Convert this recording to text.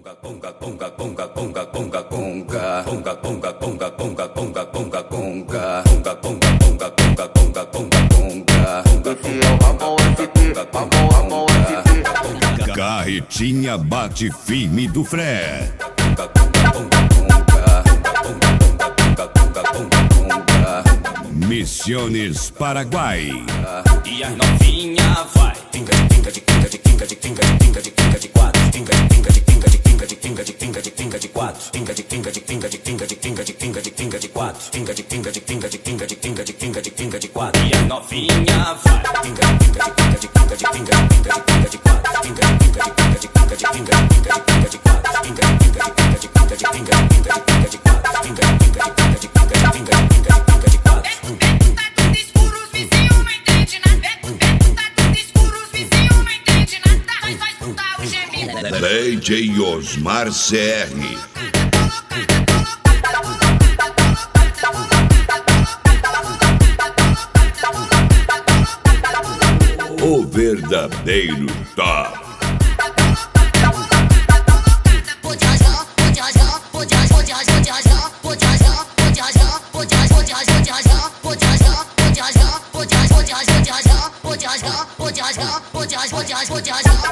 Carretinha bate firme do Fred. Misiones Paraguai. E a novinha vai. Pinga de pinga de pinga de pinga de pinga de pinga de pinga de quatro. Pinga de pinga de pinga de pinga de pinga de pinga de pinga de quatro. Pinga de pinga de pinga de pinga de pinga de pinga de pinga de quatro. Pinga de pinga de pinga de pinga de pinga de pinga de pinga de quatro. E a novinha vai. Pinga de pinga de pinga de pinga de pinga de pinga de pinga de quatro. Pinga de pinga de pinga de pinga de pinga de pinga de pinga de quatro. Pinga de pinga de pinga de pinga de pinga de pinga de pinga de quatro. Pinga de pinga de pinga de pinga de pinga de pinga de pinga de quatro. Tá tudo escuro, os vizinhos não entendem nada. Tá tudo escuro, os vizinhos não entendem nada. Nós vai escutar o gemido. DJ Osmar CR. O verdadeiro top. Pode